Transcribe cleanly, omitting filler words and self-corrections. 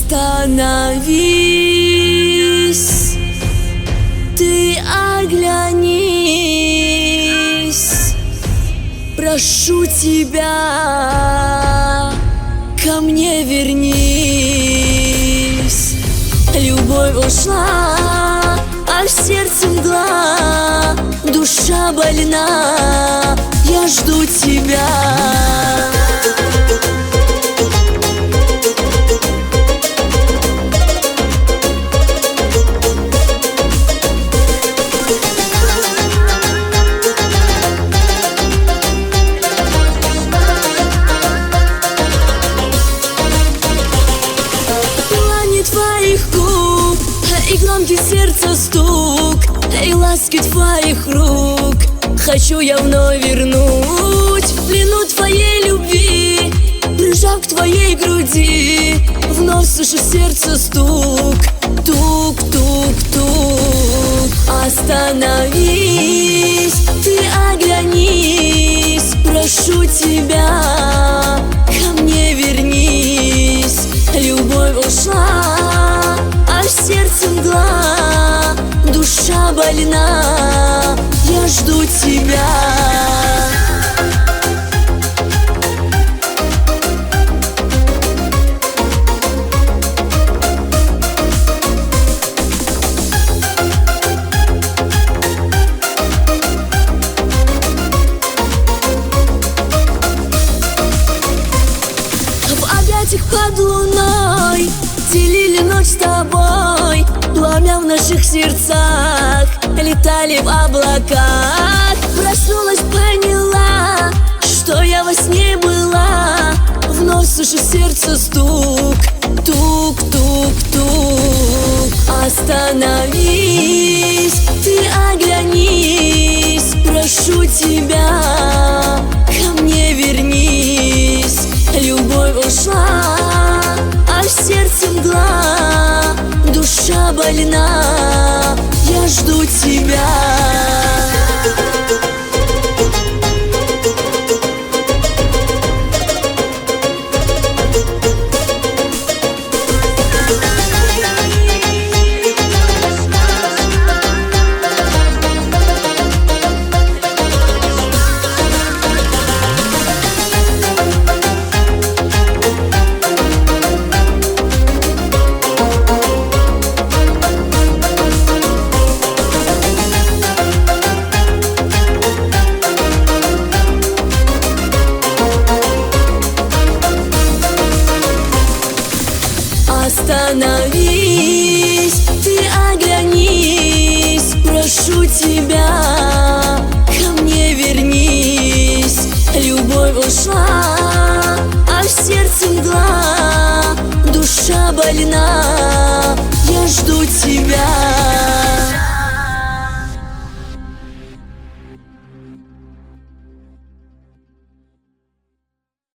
Остановись, ты оглянись, прошу тебя, ко мне вернись. Любовь ушла, а в сердце мгла, душа больна, я жду тебя. Твоих губ и громкий сердца стук, и ласки твоих рук хочу я вновь вернуть. В плену твоей любви, прижав к твоей груди, вновь слышу сердце стук, тук-тук-тук. Остановись, ты оглянись, прошу тебя, ко мне вернись. Любовь ушла, а в сердце мгла, душа больна, я жду тебя. Под луной делили ночь с тобой, пламя в наших сердцах летали в облаках. Проснулась, поняла, что я во сне была, вновь слышу сердце стук, тук-тук-тук. Остановись, ты оглянись, прошу тебя, ко мне вернись. Любовь ушла, а в сердце мгла, душа больна, я жду тебя. Остановись, ты оглянись, прошу тебя, ко мне вернись. Любовь ушла, а в сердце мгла, душа больна, я жду тебя.